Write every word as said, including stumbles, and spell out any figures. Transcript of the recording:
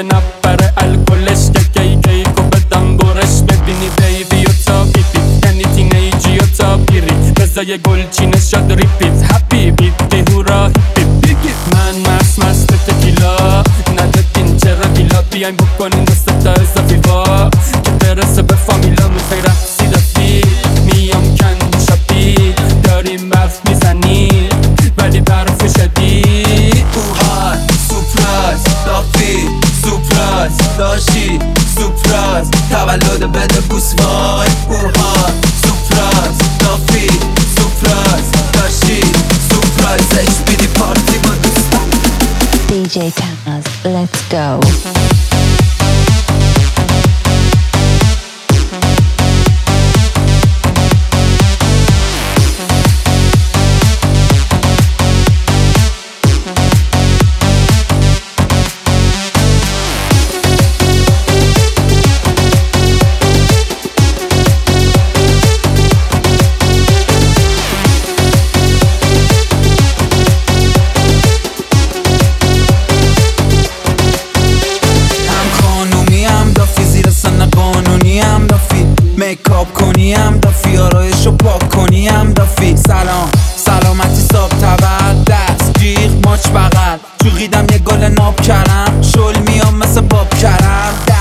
که نپره الکلش که کی کی کو بدم برش ببینی بیبی و تا بیبی یعنی تینیجی و تا بیری بزای گلچینه شد ریپیت هپی بیبی هورا هیپی من مست مست تکیلا ندادین چرا گیلا بیایم بکنین دست تا اضافی وا که برسه به فامیلا میخوای رقصی رفی میام کن شبی داریم برف میزنی ولی برف شدید اوهای سپرایز دافی سپرایز داشی سپرایز تولد بده بوس وای اوهای سپرایز دافی سپرایز داشی سپرایزش بیدی پارتی با دوستم دی جی Taz, let's go. میکاپ کنی هم دافی آرایشو پاک کنی هم دافی سلام سلامتی صاحب تبر دست جیغ ماچ بغل جوغیدم یه گل ناب کردم شل میام مثل باب کردم